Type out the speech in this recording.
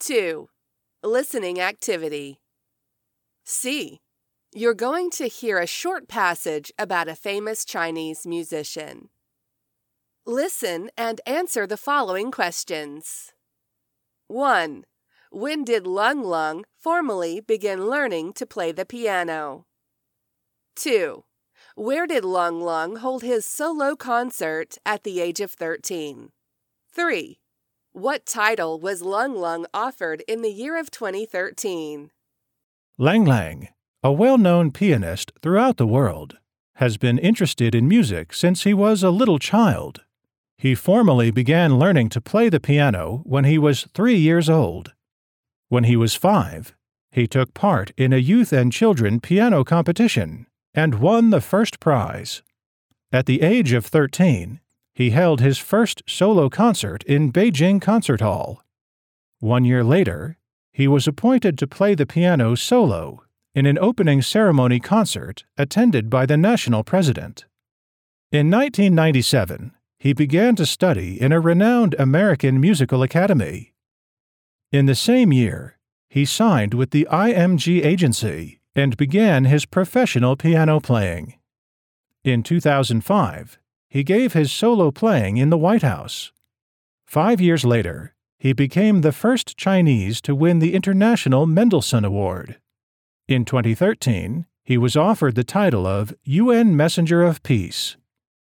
2. Listening activity. C. You're going to hear a short passage about a famous Chinese musician. Listen and answer the following questions. 1. When did Lung Lung formally begin learning to play the piano? 2. Where did Lung Lung hold his solo concert at the age of 13? 3. What title was Lung Lung offered in the year of 2013? Lang Lang, a well-known pianist throughout the world, has been interested in music since he was a little child. He formally began learning to play the piano when he was 3 years old. When he was 5, he took part in a youth and children piano competition and won the first prize. At the age of 13, he held his first solo concert in Beijing Concert Hall. 1 year later, he was appointed to play the piano solo in an opening ceremony concert attended by the national president. In 1997, he began to study in a renowned American musical academy. In the same year, he signed with the IMG Agency and began his professional piano playing. In 2005, he gave his solo playing in the White House. 5 years later, he became the first Chinese to win the International Mendelssohn Award. In 2013, he was offered the title of UN Messenger of Peace.